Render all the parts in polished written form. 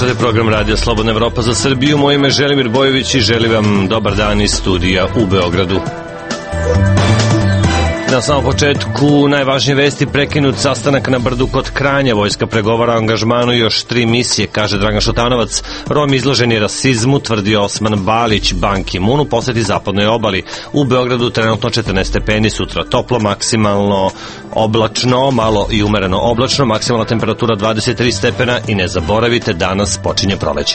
Slušate program Radio Slobodna Evropa za Srbiju. Moje ime je Želimir Bojović i želim vam dobar dan iz studija u Beogradu. Na samom početku najvažnije vesti: prekinut sastanak na Brdu kod Kranja, vojska pregovara o angažmanu još 3 misije, kaže Dragan Šutanovac. Romi izloženi rasizmu, tvrdi Osman Balić. Ban Ki-moon poseti zapadnoj obali. U Beogradu trenutno 14 stepeni, sutra toplo, maksimalno oblačno, malo i umereno oblačno, maksimalna temperatura 23 stepena i ne zaboravite, danas počinje proleće.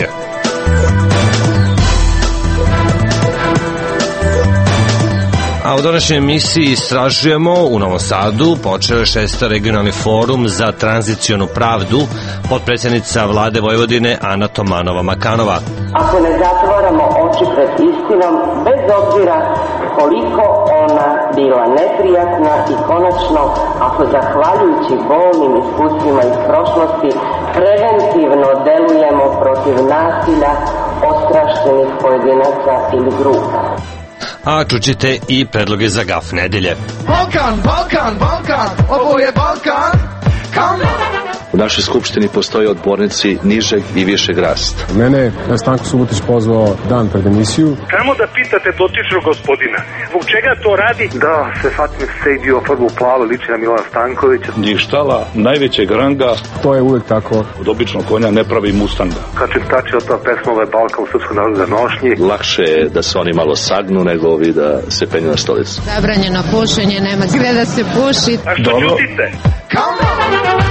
A u današnjoj emisiji istražujemo u Novom Sadu počeo je 6. regionalni forum za tranzicionu pravdu, potpredsjednica vlade Vojvodine Ana Tomanova-Makanova. Ako ne zatvaramo oči pred istinom, bez obzira koliko ona bila neprijatna i konačno, ako zahvaljujući bolnim iskustvima iz prošlosti preventivno delujemo protiv nasilja ostrašćenih pojedinaca ili grupa. A čućete i predloge za gaf nedelje. Balkan, Balkan, Balkan, ovo je Balkan, come on! U našoj skupštini postoje odbornici nižeg i višeg rasta. Mene je Stanko Subotić pozvao dan pred emisiju. Samo da pitate dotičnog gospodina, zbog čega to radi? Da, se Fatmir Sejdio farbu plavo liči na Milana Stankovića. Dištala najvećeg ranga. To je uvek tako. Od običnog konja ne pravi mustanga. Kad se tači od ta pesma, ovo je Balkan u srpskoj narodnoj nošnji. Lakše je da se oni malo sagnu nego ovi da se penju na stolicu. Zabranjeno pušenje, nema gde da se puši. A što ćutite? Come on!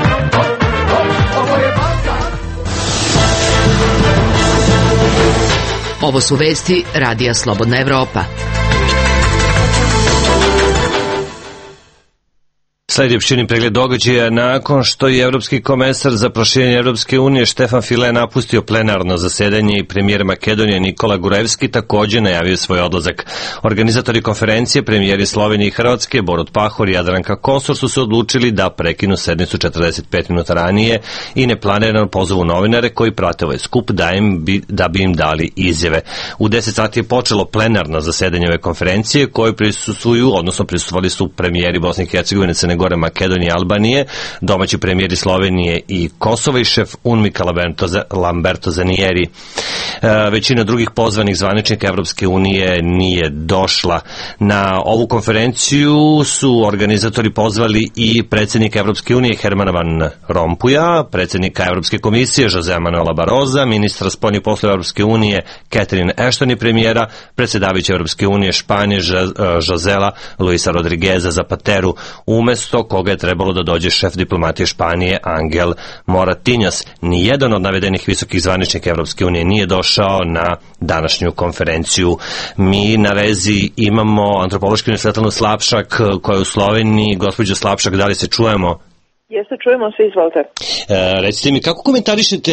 Ovo su vesti Radija Slobodna Evropa. Sledi opširni pregled događaja nakon što je Evropski komesar za proširenje Evropske unije Štefan File napustio plenarno zasedanje i premijer Makedonije Nikola Gurevski također najavio svoj odlazak. Organizatori konferencije, premijeri Slovenije i Hrvatske, Borut Pahor i Jadranka Kosor su se odlučili da prekinu sednicu 45 minuta ranije i neplanirano pozovu novinare koji prate ovaj skup da bi im dali izjave. U 10 sati je počelo plenarno zasedanje ove konferencije koje prisustvovali su premijeri Bosne i Hercegovine, Crne Gore, Makedonije i Albanije, domaći premijeri Slovenije i Kosova i šef UNMIK-a Lamberto Zanieri. Većina drugih pozvanih zvaničnika Evropske unije nije došla. Na ovu konferenciju su organizatori pozvali i predsjednika Evropske unije Hermana Van Rompuja, predsjednika Evropske komisije Josea Manuela Baroza, ministra spoljnih poslova Evropske unije Catherine Ashton i premijera predsjedavajuće Evropske unije Španije Josela Luisa Rodrigueza Zapateru, umjesto koga je trebalo da dođe šef diplomatije Španije Angel Moratinhas. Nijedan od navedenih visokih zvaničnika Evropske unije nije došao na današnju konferenciju. Mi na vezi imamo antropološki Svetlanu Slapšak koja je u Sloveniji. Gospođo Slapšak, da li se čujemo? Jeste, čujemo se, izvolite. Recite mi, kako komentarišete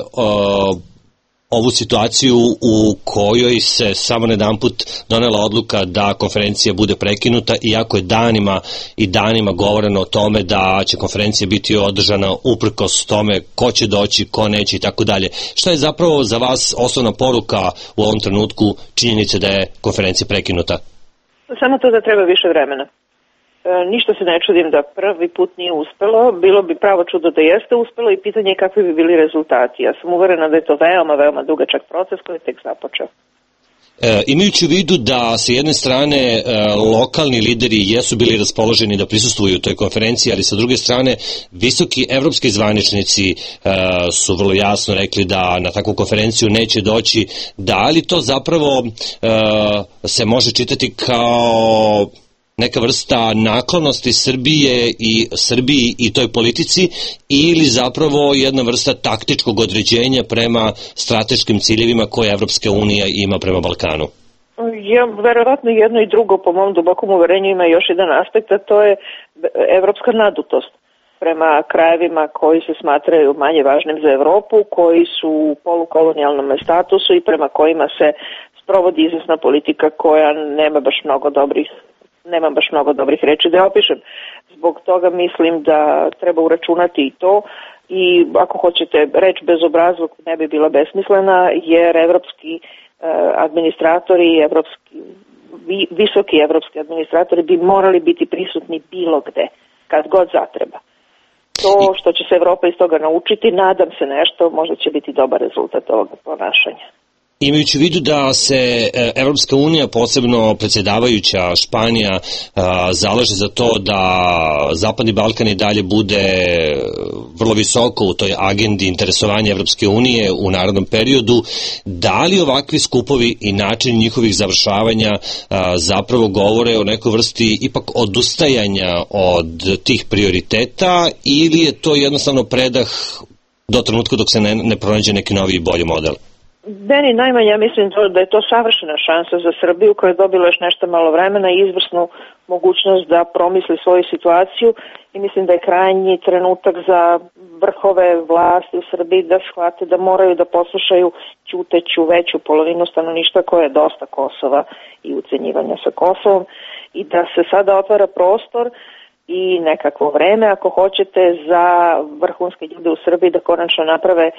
ovu situaciju u kojoj se samo jedanput donela odluka da konferencija bude prekinuta, iako je danima govoreno o tome da će konferencija biti održana uprkos tome ko će doći, ko neće i tako dalje. Šta je zapravo za vas osnovna poruka u ovom trenutku činjenice da je konferencija prekinuta? Samo to da treba više vremena. Ništa se ne čudim da prvi put nije uspelo, bilo bi pravo čudo da jeste uspelo i pitanje je kakvi bi bili rezultati. Ja sam uverena da je to veoma dugačak proces koji je tek započeo. Imajući u vidu da sa jedne strane lokalni lideri jesu bili raspoloženi da prisustvuju toj konferenciji, ali sa druge strane visoki evropski zvaničnici su vrlo jasno rekli da na takvu konferenciju neće doći, da li to zapravo se može čitati kao neka vrsta naklonosti Srbiji i toj politici ili zapravo jedna vrsta taktičkog određenja prema strateškim ciljevima koje Evropska unija ima prema Balkanu? Ja, verovatno jedno i drugo, po mom dubokom uverenju ima još jedan aspekt, a to je evropska nadutost prema krajevima koji se smatraju manje važnim za Evropu, koji su u polukolonijalnom statusu i prema kojima se sprovodi izvesna politika koja nema baš mnogo dobrih reči da opišem. Zbog toga mislim da treba uračunati i to i ako hoćete reč bezobrazluk ne bi bila besmislena jer evropski administratori, visoki evropski administratori bi morali biti prisutni bilo gde, kad god zatreba. To što će se Evropa iz toga naučiti, nadam se nešto, možda će biti dobar rezultat ovoga ponašanja. Imajući u vidu da se Evropska unija, posebno predsjedavajuća Španija, zalaže za to da Zapadni Balkan i dalje bude vrlo visoko u toj agendi interesovanja Evropske unije u narednom periodu, da li ovakvi skupovi i način njihovih završavanja zapravo govore o nekoj vrsti ipak odustajanja od tih prioriteta, ili je to jednostavno predah do trenutka dok se ne pronađe neki novi i bolji model? Meni najmanje, ja mislim da je to savršena šansa za Srbiju koja je dobila još nešto malo vremena i izvrsnu mogućnost da promisli svoju situaciju i mislim da je krajnji trenutak za vrhove vlasti u Srbiji da shvate da moraju da poslušaju ćuteću veću polovinu stanovništva koja je dosta Kosova i ucenjivanja sa Kosovom i da se sada otvara prostor i nekakvo vreme, ako hoćete, za vrhunske ljude u Srbiji da konačno naprave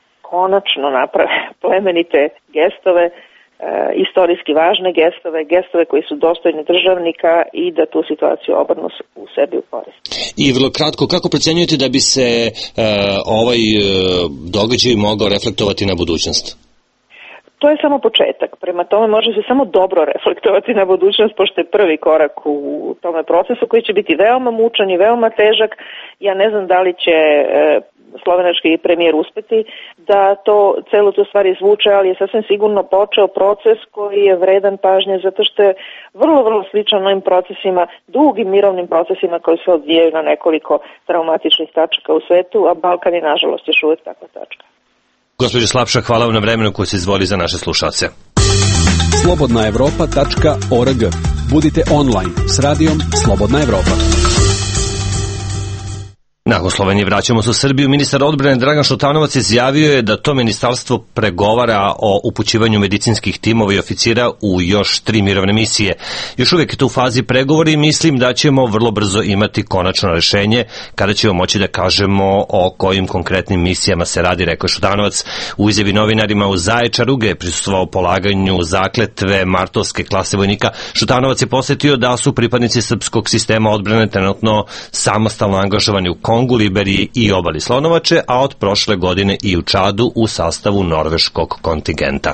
plemenite gestove, istorijski važne gestove koji su dostojni državnika i da tu situaciju obrnu u sebi u korist. I vrlo kratko, kako procenjujete da bi se ovaj događaj mogao reflektovati na budućnost? To je samo početak. Prema tome može se samo dobro reflektovati na budućnost, pošto je prvi korak u tome procesu koji će biti veoma mučan i veoma težak. Ja ne znam da li će slovenački premijer uspeti da celu tu stvar izvuče, ali je sasvim sigurno počeo proces koji je vredan pažnje zato što je vrlo, vrlo sličan ovim procesima, dugim mirovnim procesima koji se odvijaju na nekoliko traumatičnih tačaka u svetu, a Balkan je nažalost još uvek takva tačka. Gospođo Slapša, hvala vam na vremenu koje se izvoli za naše slušalce. slobodnaevropa.org. Budite online s radijom Slobodna Evropa. Nakon Slovenije vraćamo se u Srbiju. Ministar odbrane Dragan Šutanovac izjavio je da to ministarstvo pregovara o upućivanju medicinskih timova i oficira u još 3 mirovne misije. Još uvijek je to u fazi pregovora i mislim da ćemo vrlo brzo imati konačno rešenje kada ćemo moći da kažemo o kojim konkretnim misijama se radi, rekao Šutanovac. U izjavi novinarima u Zaječaru, gde je prisustvovao polaganju zakletve martovske klase vojnika, Šutanovac je posjetio da su pripadnici srpskog sistema odbrane trenutno samostalno angažovani u Kongu, Liberiji i obali Slonovače, a od prošle godine i u Čadu u sastavu norveškog kontingenta.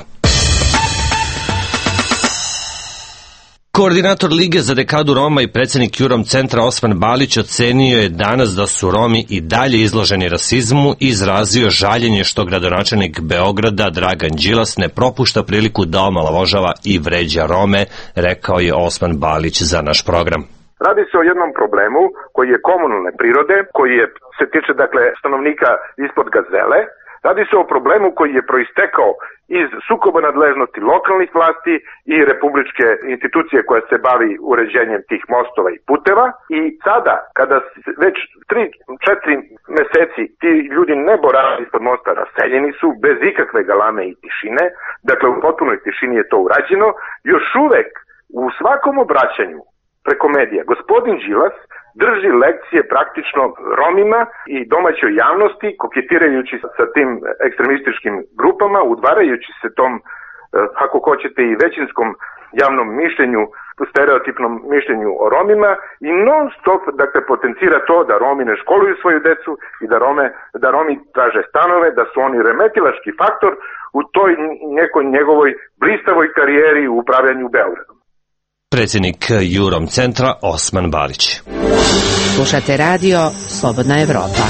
Koordinator Lige za dekadu Roma i predsjednik Jurom centra Osman Balić ocenio je danas da su Romi i dalje izloženi rasizmu i izrazio žaljenje što gradonačelnik Beograda Dragan Đilas ne propušta priliku da omalovažava i vređa Rome, rekao je Osman Balić za naš program. Radi se o jednom problemu koji je komunalne prirode, koji se tiče stanovnika ispod Gazele. Radi se o problemu koji je proistekao iz sukoba nadležnosti lokalnih vlasti i republičke institucije koja se bavi uređenjem tih mostova i puteva. I sada, kada već 3-4 meseci ti ljudi ne borave ispod mosta, raseljeni su bez ikakve galame i tišine, dakle u potpunoj tišini je to urađeno, još uvek u svakom obraćanju preko medija gospodin Đilas drži lekcije praktično Romima i domaćoj javnosti, koketirajući sa tim ekstremističkim grupama, udvarajući se tom, ako hoćete, i većinskom javnom mišljenju, stereotipnom mišljenju o Romima i non stop potencira to da Romi ne školuju svoju decu i da Romi traže stanove, da su oni remetilački faktor u toj nekoj njegovoj blistavoj karijeri u upravljanju Beogradom. Predsjednik Jurom centra Osman Balić. Slušate radio Slobodna Evropa.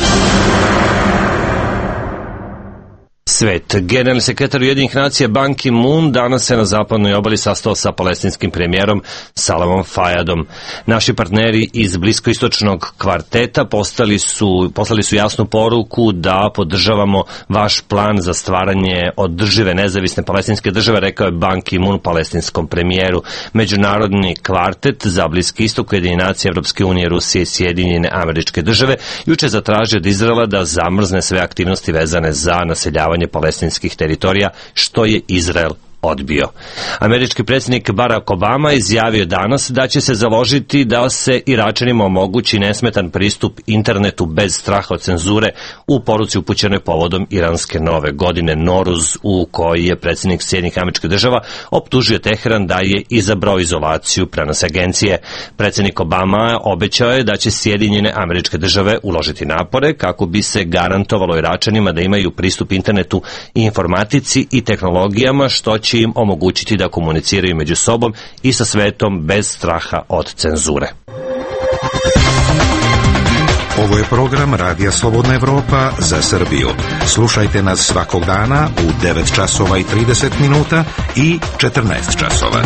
Svet. Generalni sekretar Ujedinjenih nacija Ban Ki-moon danas se na zapadnoj obali sastao sa palestinskim premijerom Salamom Fayadom. Naši partneri iz bliskoistočnog kvarteta poslali su jasnu poruku da podržavamo vaš plan za stvaranje održive nezavisne palestinske države, rekao je Ban Ki-moon palestinskom premijeru. Međunarodni kvartet za Bliski istok, Ujedinjene nacije, Evropske unije, Rusije i Sjedinjene Američke Države juče zatražio od Izraela da zamrzne sve aktivnosti vezane za naseljavanje palestinskih teritorija, što je Izrael odbio. Američki predsjednik Barack Obama izjavio danas da će se založiti da se Iračanima omogući nesmetan pristup internetu bez straha od cenzure u poruci upućenoj povodom iranske nove godine Noruz, u kojoj je predsjednik Sjedinjenih Američkih Država optužio Teheran da je izabrao izolaciju, prenose agencije. Predsjednik Obama obećao je da će Sjedinjene Američke Države uložiti napore kako bi se garantovalo Iračanima da imaju pristup internetu i informatici i tehnologijama, što će im omogućiti da komuniciraju među sobom i sa svetom bez straha od cenzure. Ovo je program Radija Slobodna Evropa za Srbiju. Slušajte nas svakog dana u 9 časova i 30 minuta i 14 časova.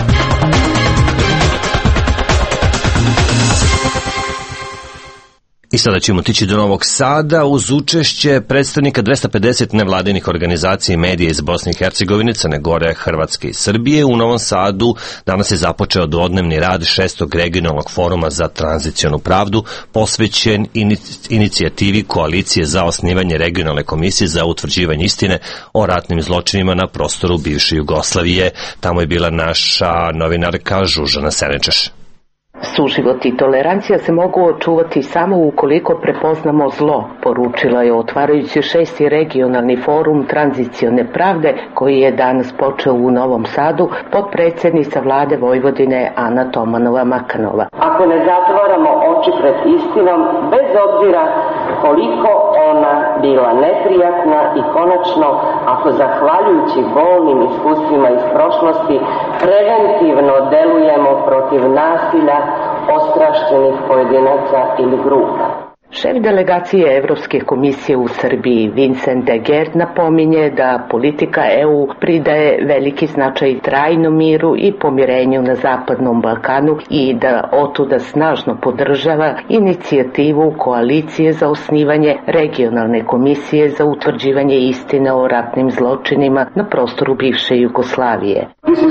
I sada ćemo otići do Novog Sada uz učešće predstavnika 250 nevladinih organizacija i medija iz Bosne i Hercegovine, Crne Gore, Hrvatske i Srbije. U Novom Sadu danas je započeo dvodnevni rad 6. regionalnog foruma za tranzicionu pravdu, posvećen inicijativi Koalicije za osnivanje regionalne komisije za utvrđivanje istine o ratnim zločinima na prostoru bivše Jugoslavije. Tamo je bila naša novinarka Žužana Serenčeš. Suživot i tolerancija se mogu očuvati samo ukoliko prepoznamo zlo, poručila je otvarajući 6. regionalni forum tranzicione pravde koji je danas počeo u Novom Sadu potpredsjednica vlade Vojvodine Ana Tomanova-Makanova. Ako ne zatvaramo oči pred istinom, bez obzira koliko ona bila neprijatna i konačno, ako zahvaljujući bolnim iskustvima iz prošlosti preventivno delujemo protiv nasilja ostrašćenih pojedinaca ili grupa. Šef delegacije Evropske komisije u Srbiji Vincent de Geer napominje da politika EU pridaje veliki značaj trajnom miru i pomirenju na Zapadnom Balkanu i da otuda snažno podržava inicijativu Koalicije za osnivanje regionalne komisije za utvrđivanje istine o ratnim zločinima na prostoru bivše Jugoslavije.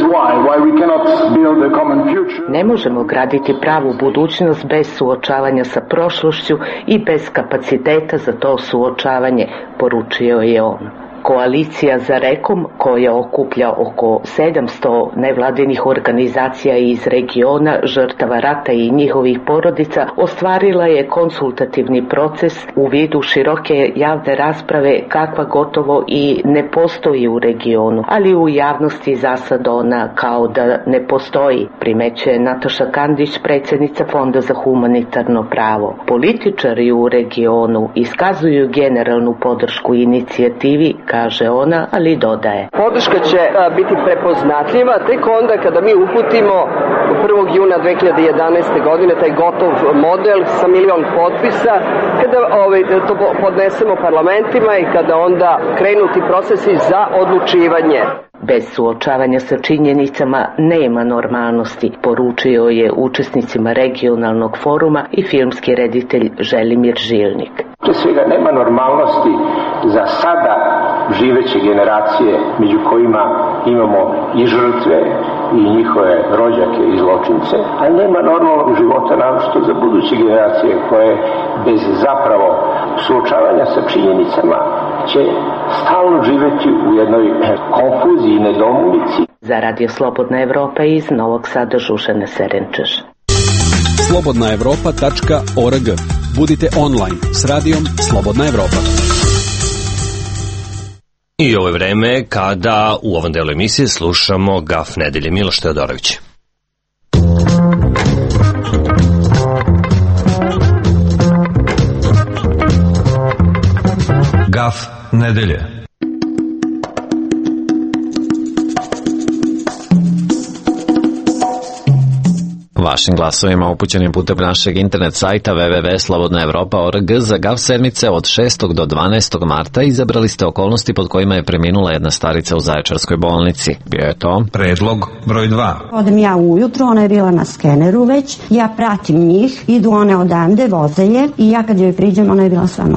Ne možemo graditi pravu budućnost bez suočavanja sa prošlošću i bez kapaciteta za to suočavanje, poručio je on. Koalicija za Rekom, koja okuplja oko 700 nevladinih organizacija iz regiona, žrtava rata i njihovih porodica, ostvarila je konsultativni proces u vidu široke javne rasprave kakva gotovo i ne postoji u regionu, ali u javnosti zasad ona kao da ne postoji, primećuje Nataša Kandić, predsjednica Fonda za humanitarno pravo. Političari u regionu iskazuju generalnu podršku inicijativi, kaže ona, ali dodaje. Podrška će biti prepoznatljiva tek onda kada mi uputimo 1. juna 2011. godine taj gotov model sa 1 milion potpisa, kada to podnesemo parlamentima i kada onda krenu ti procesi za odlučivanje. Bez suočavanja sa činjenicama nema normalnosti, poručio je učesnicima regionalnog foruma i filmski reditelj Želimir Žilnik. Prije svega nema normalnosti za sada živeće generacije, među kojima imamo i žrtve i njihove rođake i zločince, a nema normalnog života naročito za buduće generacije koje bez zapravo suočavanja sa činjenicama će stalno živeti u jednoj konfuziji i nedoumici. Za Radio Slobodna Evropa iz Novog Sada Žužana Serenčeš. slobodnaevropa.org. Budite online s radijom Slobodna Evropa. I ovo je vreme kada u ovom delu emisije slušamo Gaf nedelje. Miloš Teodorović. Gaf nedelje. Vašim glasovima upućenim putem našeg internet sajta www.slobodnaevropa.org za GAV sedmice od 6. do 12. marta izabrali ste okolnosti pod kojima je preminula jedna starica u Zaječarskoj bolnici. Bio je to predlog broj 2. Odem ja ujutro, ona je bila na skeneru već, ja pratim njih, idu one odande, voze je i ja kad joj priđem, ona je bila sva modra.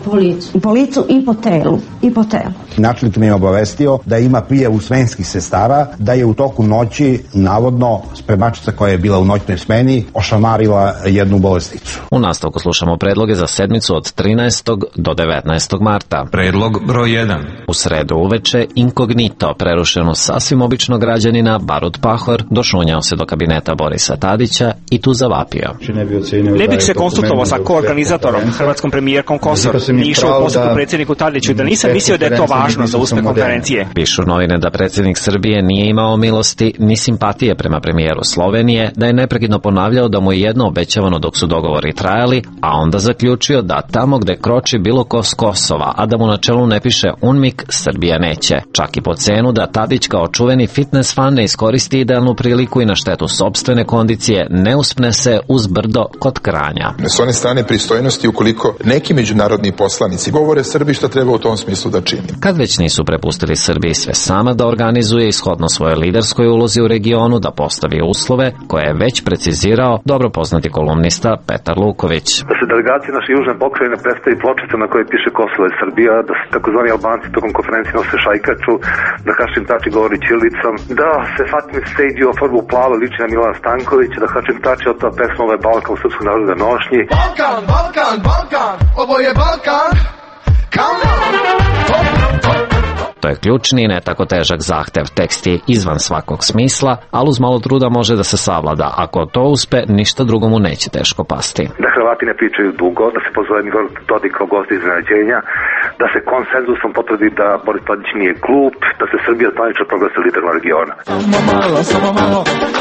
Po licu i po telu. Načelnik me je obavestio da ima prijavu smenskih sestara, da je u toku noći navodno spremačica koja je bila u noćnoj smeni ošamarila jednu bolesnicu. U nastavku slušamo predloge za sedmicu od 13. do 19. marta. Predlog broj 1. U sredu uveče inkognito prerušeno sasvim običnog građanina Barut Pahor došunjao se do kabineta Borisa Tadića i tu zavapio. Ne bih se konsultovao sa koorganizatorom, hrvatskom premijerkom Kosor, ni išao u posjetu predsjedniku Tadiću, da nisam mislio da je to važno za uspeh konferencije. Pišu novine da predsjednik Srbije nije imao milosti ni simpatije prema premijeru Slovenije, da je neprekidno ponavljao da mu je jedno obećavano dok su dogovori trajali, a onda zaključio da tamo gde kroči bilo ko s Kosova, a da mu na čelu ne piše UNMIK, Srbija neće. Čak i po cenu da Tadić kao čuveni fitness fan ne iskoristi idealnu priliku i na štetu sopstvene kondicije ne uspne se uz brdo kod Kranja. S one strane pristojnosti, ukoliko neki međunarodni poslanici govore Srbiji šta treba u tom smislu da čini. Kad već nisu prepustili Srbiji sve sama da organizuje ishodno svojoj liderskoj ulozi u regionu, da postavi uslove koje je već precizirao dobro poznati kolumnista Petar Luković. Da se delegacije naše južne pokrajine predstavi pločica na kojoj piše Kosovo je Srbija, da se takozvani Albanci tokom konferencije nose šajkaču, da Hašim Tači govori ćirilicom, da se Fatmir Sejdi o farbu plavo liči na Milana Stankovića, da Hašim Tači o ta pesma Ovo je Balkan u srpskog naroda nošnji. Balkan, ovo je Balkan, come on. To je ključni i ne tako težak zahtev. Tekst je izvan svakog smisla, ali uz malo truda može da se savlada. Ako to uspe, ništa drugo mu neće teško pasti. Da Hrvati ne pričaju dugo, da se pozove Milorad Dodik kao gost iznenađenja, da se konsenzusom potvrdi da Boris Tadić nije glup, da se Srbija zvanično proglasi liderom regiona. Samo malo,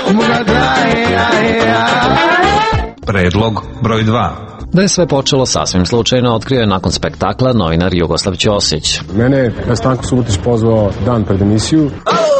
Predlog broj 2. Da je sve počelo sasvim slučajno otkrio je nakon spektakla novinar Jugoslav Ćosić. Mene je Stanko Subotić pozvao dan pred emisiju.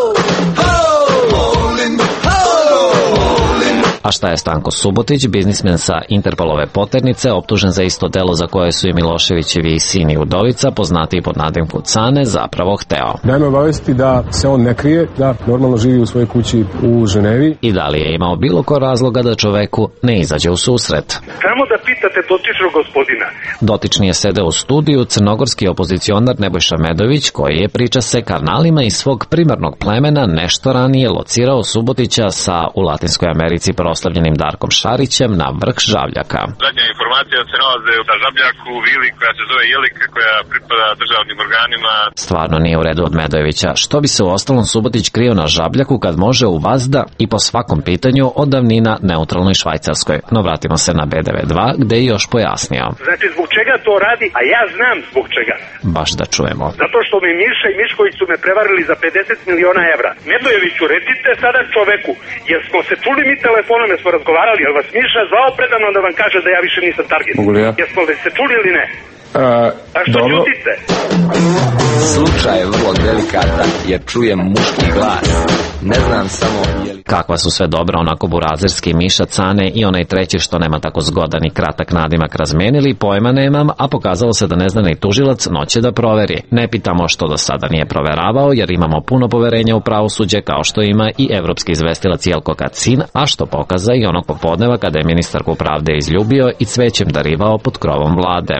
A šta je Stanko Subotić, biznismen sa Interpolove poternice, optužen za isto delo za koje su i Miloševićevi sin i udovica, poznati pod nadimku Cane, zapravo hteo. Daj me obavesti da se on ne krije, da normalno živi u svojoj kući u Ženevi. I da li je imao bilo ko razloga da čoveku ne izađe u susret? Samo da pitate dotičnog gospodina. Dotični je sedeo u studiju crnogorski opozicionar Nebojša Medović, koji je, priča se, karnalima iz svog primarnog plemena nešto ranije locirao Subotića sa u Latinskoj Americi proslavljenim Darkom Šarićem na vrh Žabljaka. Zadnja informacija se nalaze na Žabljaku, vili koja se zove Jelika, koja pripada državnim organima. Stvarno nije u redu od Medojevića. Što bi se u ostalom Subotić krio na Žabljaku kad može u vazda i po svakom pitanju od davnina neutralnoj Švajcarskoj. No vratimo se na BDV2 gde je još pojasnio. Znači zbog čega to radi, a ja znam zbog čega. Baš da čujemo. Zato što mi Miša i Mišković su me prevarili za 50 miliona evra. Medojeviću, recite sada čoveku, jer smo se čuli mi telefonom, jer smo razgovarali, jer vas Miša zvao predavno da vam kaže da ja više nisam target. Mogu li ja? Jesmo li se čuli ili ne? A što ćutite? Slučaj je vrlo delikatan jer čujem muški glas. Ne znam samo... Kakva su sve dobra onako burazerski Miša Cane i onaj treći što nema tako zgodan i kratak nadimak razmenili, pojma nemam, a pokazalo se da ne zna ni tužilac, noće da proveri. Ne pitamo što do sada nije proveravao jer imamo puno poverenja u pravosuđe kao što ima i evropski izvestilac Jelko Kacin, a što pokaza i onog popodneva kada je ministarku pravde izljubio i cvećem darivao pod krovom vlade.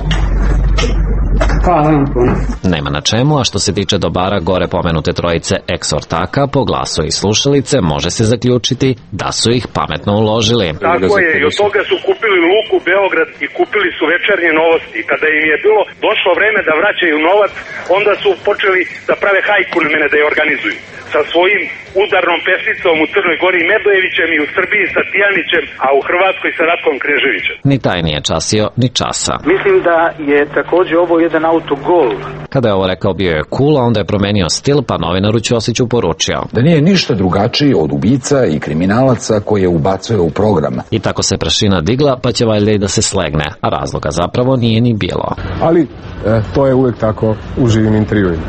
Hvala vam puno. Nema na čemu, a što se tiče dobara gore pomenute trojice eksortaka, po glasu i slušalice može se zaključiti da su ih pametno uložili. Tako je, i od toga su kupili Luku Beograd i kupili su Večernje novosti. Kada im je bilo došlo vreme da vraćaju novac, onda su počeli da prave hajku na mene da je organizuju. Sa svojim udarnom pesnicom u Crnoj Gori Medojevićem i u Srbiji sa Tijanićem, a u Hrvatskoj sa Ratkom Kneževićem. Ni taj nije časio, ni časa. Mislim da je također ovo jedan autogol. Kada je ovo rekao bio je cool, a onda je promenio stil, pa novinaru Ćosiću poručio da nije ništa drugačiji od ubica i kriminalaca koje ubacuje u program. I tako se prašina digla, pa će valjda i da se slegne, a razloga zapravo nije ni bilo. Ali to je uvijek tako u živim intervjuima.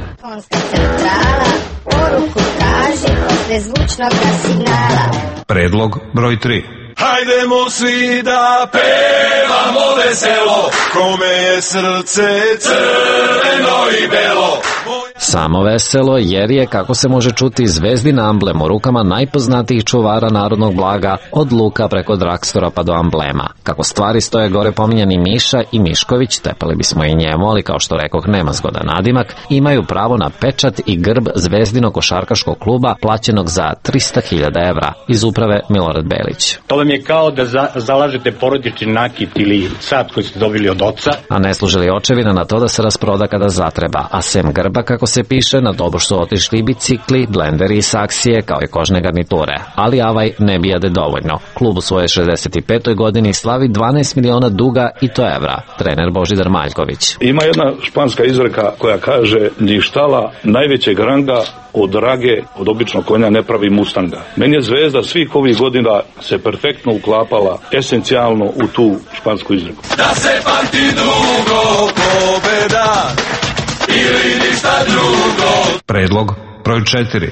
Poruku traži posle zvučnog signala. Predlog broj 3. Hajdemo svi da pevamo veselo, kome je srce crveno i belo. Samo veselo jer je, kako se može čuti, zvezdina amblem u rukama najpoznatijih čuvara narodnog blaga, od luka preko dragstora pa do amblema. Kako stvari stoje, gore pominjani Miša i Mišković, tepali bismo i njemu, ali kao što rekoh nema zgodan nadimak, imaju pravo na pečat i grb Zvezdinog košarkaškog kluba plaćenog za 300.000 evra, iz uprave Milorad Belić. To vam je kao da zalažete porodični nakit ili sat koji ste dobili od oca. A ne služe li očevina na to da se rasproda kada zatreba, a sem grba, kako se piše, na doboš su otišli i bicikli, blenderi i saksije, kao i kožne garniture. Ali avaj ne bijade dovoljno. Klub u svojoj 65. godini slavi 12 miliona duga i to evra. Trener Božidar Maljković. Ima jedna španska izreka koja kaže: ni štala najvećeg ranga od rage, od običnog konja ne pravi mustanga. Meni je Zvezda svih ovih godina se perfektno uklapala esencijalno u tu špansku izreku. Da se pamti dugo pobeda ili ništa drugo. Predlog broj 4.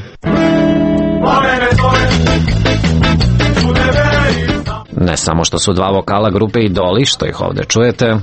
Ne samo što su dva vokala grupe Idoli, što ih ovde čujete,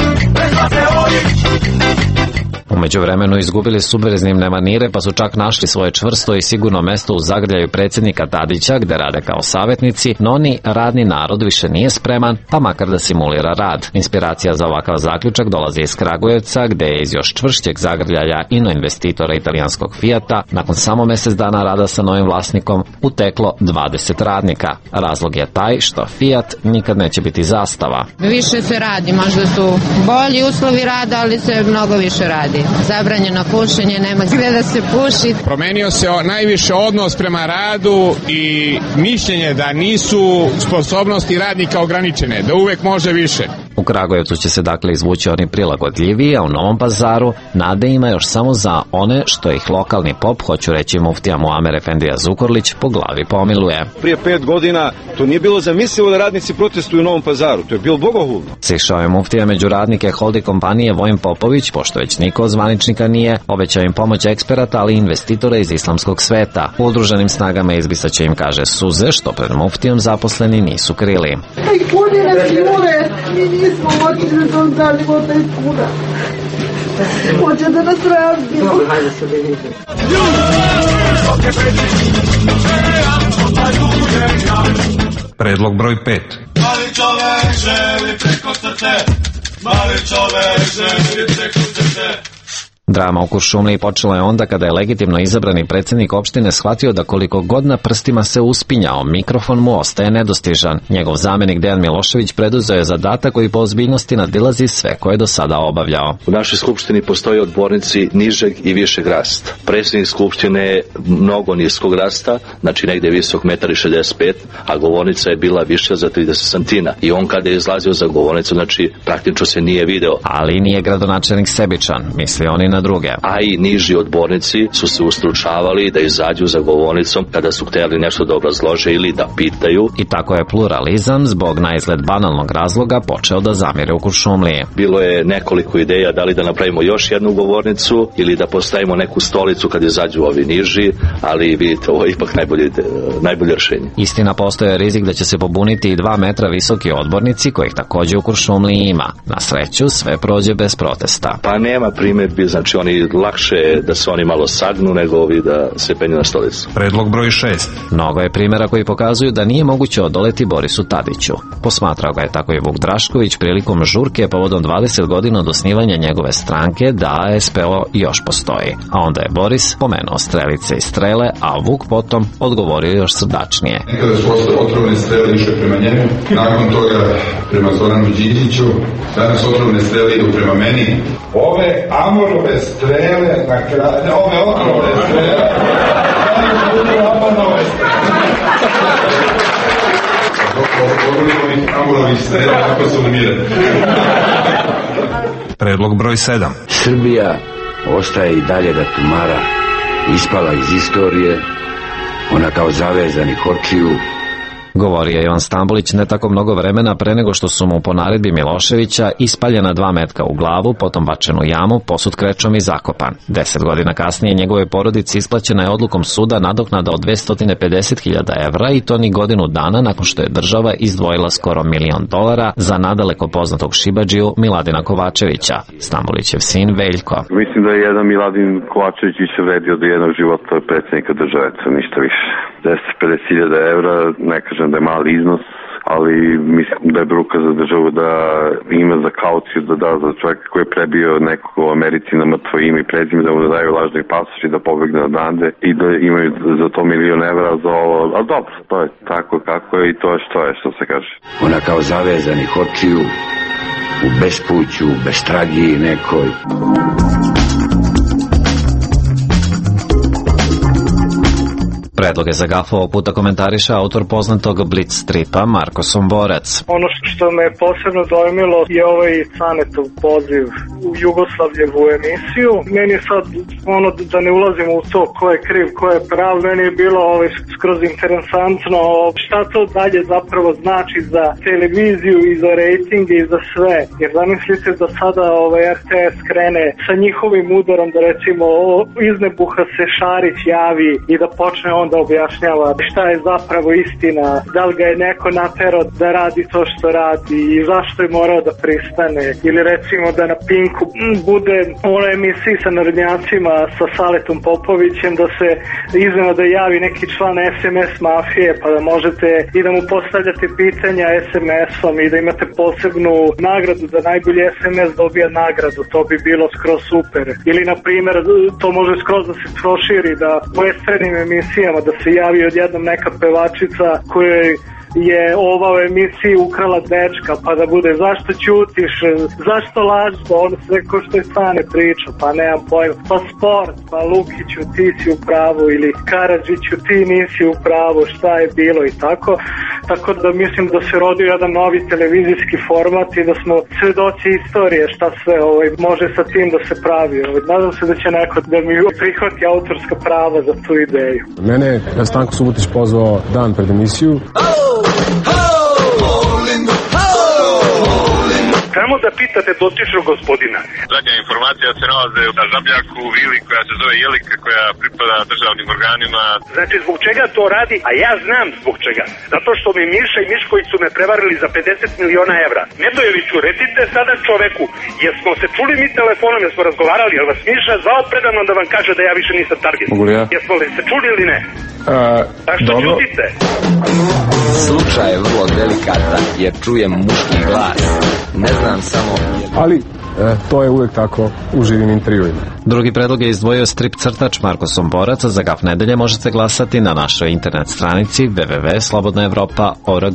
u međuvremenu izgubili subverzivne manire, pa su čak našli svoje čvrsto i sigurno mesto u zagrljaju predsjednika Tadića, gde rade kao savjetnici, no ni radni narod više nije spreman, pa makar da simulira rad. Inspiracija za ovakav zaključak dolazi iz Kragujevca, gde je iz još čvršćeg zagrljaja investitora italijanskog Fijata, nakon samo mjesec dana rada sa novim vlasnikom, uteklo 20 radnika. Razlog je taj što Fijat nikad neće biti zastava. Više se radi, možda su bolji uslovi rada, ali se mnogo više radi. Zabranjeno pušenje, nema gdje da se puši. Promenio se najviše odnos prema radu i mišljenje da nisu sposobnosti radnika ograničene, da uvek može više. U Kragujevcu će se dakle izvući oni prilagodljiviji, a u Novom Pazaru nade ima još samo za one što ih lokalni pop, hoću reći muftija Muamer Efendija Zukorlić, po glavi pomiluje. Prije 5 godina to nije bilo zamislivo da radnici protestuju u Novom Pazaru, to je bilo bogohulno. Sišao je muftija među radnike holding kompanije Vojin Popović, pošto već niko od zvaničnika nije, obećao im pomoć eksperata, ali i investitora iz islamskog sveta. U udruženim snagama izbrisat će im, kaže, suze, što pred muftijom zaposleni nisu krili. Nismo moći da sam dalimo taj kuna. Hoće da nas razbiju. Predlog broj 5. Mali čovek želi preko crte. Mali čovek želi preko crte. Drama u Kuršumliji počela je onda kada je legitimno izabrani predsjednik opštine shvatio da koliko god na prstima se uspinjao, mikrofon mu ostaje nedostižan. Njegov zamenik Dejan Milošević preduzeo je zadatak koji po ozbiljnosti nadilazi sve koje je do sada obavljao. U našoj skupštini postoje odbornici nižeg i višeg rasta. Predsjednik skupštine je mnogo niskog rasta, znači negdje visok 1,65 m, a govornica je bila viša za 30 santina. I on kada je izlazio za govornicu, znači praktično se nije video. Ali nije gradonačelnik sebičan, misli oni na druge. A i niži odbornici su se ustručavali da izađu za govornicom kada su htjeli nešto da obrazlože ili da pitaju. I tako je pluralizam zbog naizgled banalnog razloga počeo da zamire u Kuršumliji. Bilo je nekoliko ideja da li da napravimo još jednu govornicu ili da postavimo neku stolicu kad izađu ovi niži, ali vidite, ovo je ipak najbolje rješenje. Istina, postoje rizik da će se pobuniti i 2 metra visoki odbornici, kojih također u Kuršumliji ima. Na sreću sve prođe bez protesta. Pa nema primjedbi, znači oni lakše da se oni malo sagnu nego ovi da se penju na stolicu. Predlog broj 6. Mnogo je primjera koji pokazuju da nije moguće odoleti Borisu Tadiću. Posmatrao ga je tako i Vuk Drašković prilikom žurke povodom 20 godina od osnivanja njegove stranke da ASPO još postoji. A onda je Boris pomenuo strelice i strele, a Vuk potom odgovorio još srdačnije. Nekada su ostale otrovne strele išle prema njemu, nakon toga prema Zoranu Đinđiću, danas otrovne strele idu prema meni. Ove amorove strele na kraju, ove otrovne strele, danas budu amonove strele. Amorovih strela, kako se umirati. Predlog broj 7. Srbija ostaje i dalje da tumara, ispala iz istorije, ona kao zavezanih očiju, Govorio je Ivan Stambolić ne tako mnogo vremena pre nego što su mu po naredbi Miloševića ispaljena 2 metka u glavu, potom bačen u jamu, posut krečom i zakopan. 10 godina kasnije njegovoj porodici isplaćena je odlukom suda nadoknada od 250.000 evra i to ni godinu dana nakon što je država izdvojila skoro $1 milion za nadaleko poznatog šibadžiju Miladina Kovačevića. Stambolićev sin Veljko. Mislim da je jedan Miladin Kovačević više vredio do jednog života predsjednika države, to ništa više. 250.000 evra, ne kažem da je mali iznos, ali mislim da je bruka za državu da ima za kauciju da da za čovjeka koji je prebio nekog u Americi na mrtvo ime i prezime, da mu daju lažni pasoš i da pobegne odande i da imaju za to $1 milion za ovo. Ali dobro, to je tako kako je i to je što se kaže. Ona kao zavezanih očiju, u bespuću, bez tragiji nekoj. Predloge za GAF ovog puta komentariše autor poznatog Blitz stripa Marko Somborac. Ono što me posebno dojmilo je ovaj Canetov poziv u Jugoslavljevu emisiju. Meni je sad, da ne ulazim u to ko je kriv, ko je prav, meni je bilo skroz interesantno šta to dalje zapravo znači za televiziju i za rejtinge i za sve. Jer zamislite da sada RTS krene sa njihovim udarom da recimo iznebuha se Šarić javi i da počne on da objašnjava šta je zapravo istina, da li ga je neko naterao da radi to što radi i zašto je morao da pristane. Ili recimo da na Pinku bude ona emisiji sa narodnjacima sa Saletom Popovićem da se iznenada javi neki član SMS mafije pa da možete i da mu postavljate pitanja SMS-om i da imate posebnu nagradu da najbolji SMS dobija nagradu. To bi bilo skroz super. Ili na primjer to može skroz da se proširi da po estradnim emisijama da se javi odjednom neka pevačica kojoj je ova u emisiji ukrala dečka, pa da bude zašto ćutiš, zašto lažeš, on sve ko što je Stane priča, pa nemam pojma, pa sport, pa Lukiću ti si u pravu ili Karadžiću ti nisi u pravu, šta je bilo i tako da mislim da se rodio jedan novi televizijski format i da smo svedoci istorije šta sve može sa tim da se pravi. Nadam se da će neko da mi prihvati autorska prava za tu ideju. Mene je Stanko Subotić pozvao dan pred emisiju. Samo da pitate dotičnog gospodina. Zadnja informacija se nalaze na Žabljaku u vili koja se zove Jelika, koja pripada državnim organima. Znači, zbog čega to radi? A ja znam zbog čega. Zato što mi Miša i Mišković su me prevarili za 50 miliona evra. Nedojeviću, recite sada čoveku, jesmo se čuli mi telefonom, jesmo razgovarali, jel vas Miša zvao predano da vam kaže da ja više nisam target? Mogu li ja? Jesmo li se čuli ili ne? A što čutite? Slučaj je vrlo delikatan jer čujem muški glas. Ne znam samo... Ali to je uvek tako u živim intervjuima. Drugi predlog je izdvojio strip crtač Marko Somborac. Za GAF nedelje možete glasati na našoj internet stranici www.slobodnaevropa.org.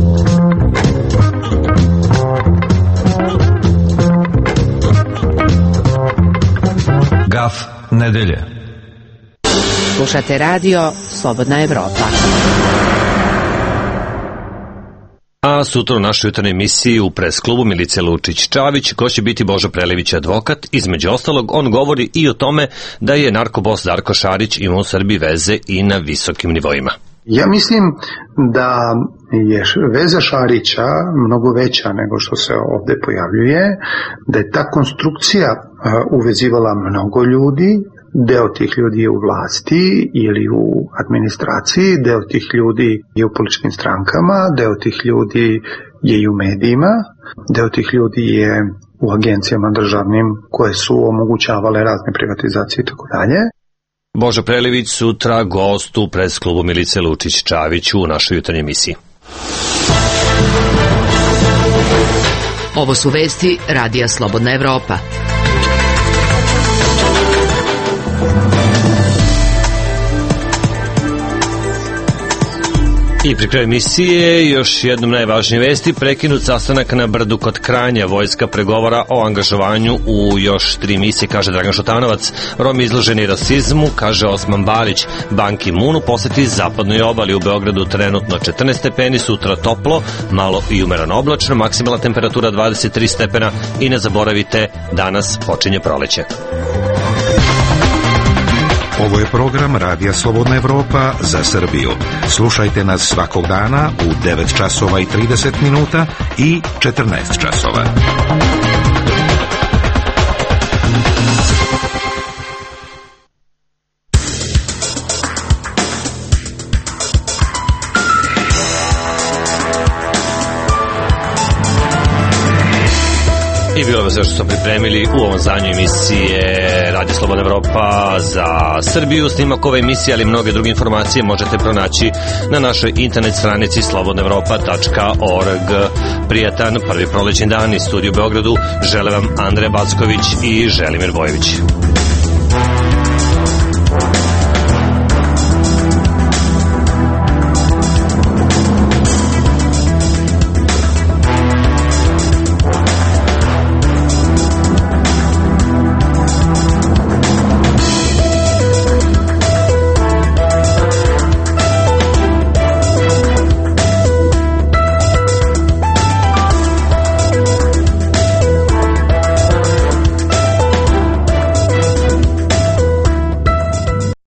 GAF nedelje. Slušate radio Slobodna Evropa. A sutra u našoj jutarnjoj emisiji u pres klubu Milice Lučić-Čavić, ko će biti Božo Prelević advokat. Između ostalog, on govori i o tome da je narkobos Darko Šarić imao u Srbiji veze i na visokim nivoima. Ja mislim da je veza Šarića mnogo veća nego što se ovde pojavljuje, da je ta konstrukcija uvezivala mnogo ljudi. Deo tih ljudi je u vlasti ili u administraciji, deo tih ljudi je u političkim strankama, deo tih ljudi je i u medijima, deo tih ljudi je u agencijama državnim koje su omogućavale razne privatizacije i tako dalje. Božo Prelević sutra gost u pres klubu Milice Lučić-Čavić u našoj jutarnjoj emisiji. Ovo su vesti Radija Slobodna Evropa. I pri kraju emisije još jednom najvažnije vesti. Prekinut sastanak na Brdu kod Kranja. Vojska pregovara o angažovanju u još 3 misije, kaže Dragan Šutanovac. Romi izloženi rasizmu, kaže Osman Barić. Ban Ki-moon poseti zapadnoj obali. U Beogradu trenutno 14 stepeni, sutra toplo, malo i umerano oblačno, maksimalna temperatura 23 stepena i ne zaboravite, danas počinje proleće. Ovo je program Radija Slobodna Evropa za Srbiju. Slušajte nas svakog dana u 9 časova i 30 minuta i 14 časova. I bilo je sve što smo pripremili u ovom zanju emisije Radio Slobodna Evropa za Srbiju. Snimak ove emisije, ali i mnoge druge informacije možete pronaći na našoj internet stranici slobodnaevropa.org. Prijatan prvi prolećni dan iz studiju u Beogradu žele vam Andrej Backović i Želimir Bojević.